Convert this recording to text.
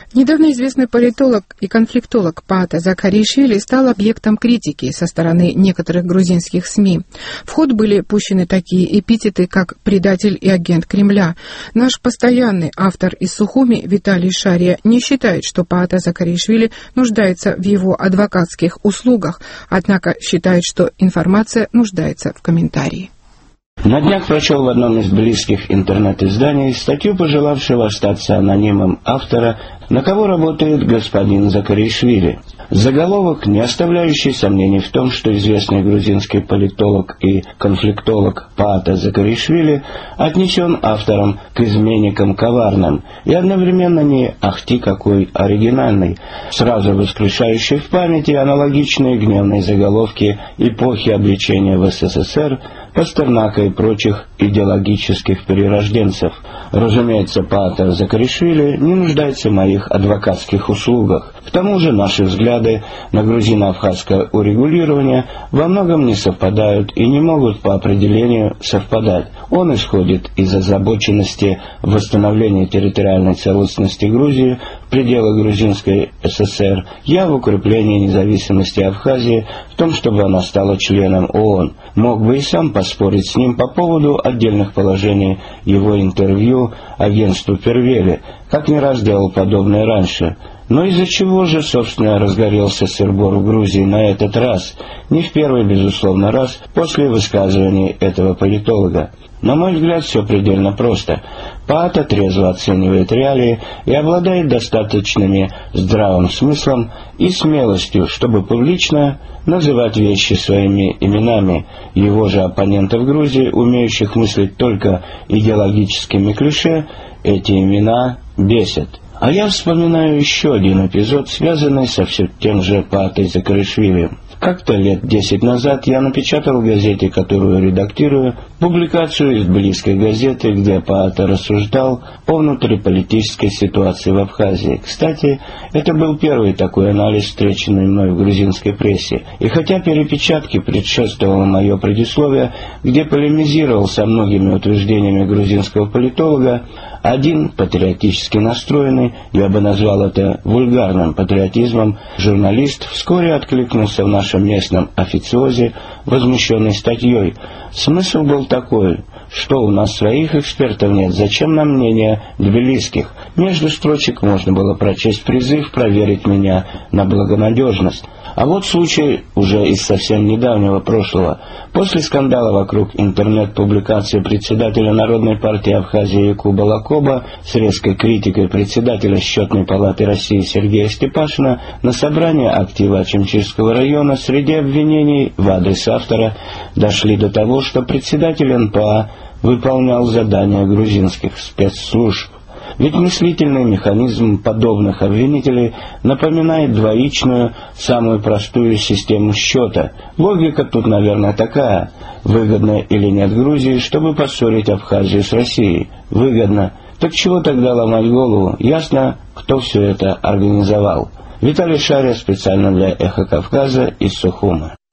Недавно известный политолог и конфликтолог Паата Закаришвили стал объектом критики со стороны некоторых грузинских СМИ. В ход были пущены такие эпитеты, как «предатель» и «агент Кремля». Наш постоянный автор из Сухуми Виталий Шария не считает, что Паата Закаришвили нуждается в его адвокатских услугах, однако считает, что информация нуждается в комментарии. На днях прочел в одном из близких интернет-изданий статью пожелавшего остаться анонимом автора, на кого работает господин Закаришвили. Заголовок, не оставляющий сомнений в том, что известный грузинский политолог и конфликтолог Паата Закаришвили отнесен автором к изменникам коварным и одновременно не ахти какой оригинальный, сразу воскрешающий в памяти аналогичные гневные заголовки эпохи обличения в СССР, Пастернака и прочих идеологических перерожденцев. Разумеется, Паата Закаришвили не нуждается в моих адвокатских услугах. К тому же наши взгляды на грузино-абхазское урегулирование во многом не совпадают и не могут по определению совпадать. Он исходит из озабоченности восстановления территориальной целостности Грузии в пределах Грузинской ССР, я в укреплении независимости Абхазии, в том, чтобы она стала членом ООН. Мог бы и сам поспорить с ним по поводу отдельных положений его интервью агентству Первели, как не раз делал подобное раньше. Но из-за чего же, собственно, разгорелся сыр-бор в Грузии на этот раз? Не в первый, безусловно, раз после высказываний этого политолога. На мой взгляд, все предельно просто. Паата трезво оценивает реалии и обладает достаточными здравым смыслом и смелостью, чтобы публично называть вещи своими именами. Его же оппонентов в Грузии, умеющих мыслить только идеологическими клише, эти имена бесят. А я вспоминаю еще один эпизод, связанный со все тем же Паатой Закаришвили. Как-то лет 10 назад я напечатал в газете, которую редактирую, публикацию из близкой газеты, где Паата рассуждал о внутриполитической ситуации в Абхазии. Кстати, это был первый такой анализ, встреченный мной в грузинской прессе. И хотя перепечатке предшествовало мое предисловие, где полемизировал со многими утверждениями грузинского политолога, один патриотически настроенный, я бы назвал это вульгарным патриотизмом, журналист вскоре откликнулся в нашем местном официозе, возмущенной статьей. Смысл был такой: что у нас своих экспертов нет, зачем нам мнение тбилисских? Между строчек можно было прочесть призыв проверить меня на благонадежность. А вот случай уже из совсем недавнего прошлого. После скандала вокруг интернет-публикации председателя Народной партии Абхазии Якуба Лакоба с резкой критикой председателя Счетной палаты России Сергея Степашина на собрании актива Ачимчирского района среди обвинений в адрес автора дошли до того, что председатель НПА выполнял задания грузинских спецслужб. Ведь мыслительный механизм подобных обвинителей напоминает двоичную, самую простую систему счета. Логика тут, наверное, такая: выгодно или нет Грузии, чтобы поссорить Абхазию с Россией? Выгодно. Так чего тогда ломать голову? Ясно, кто все это организовал. Виталий Шария специально для «Эхо Кавказа» из Сухума.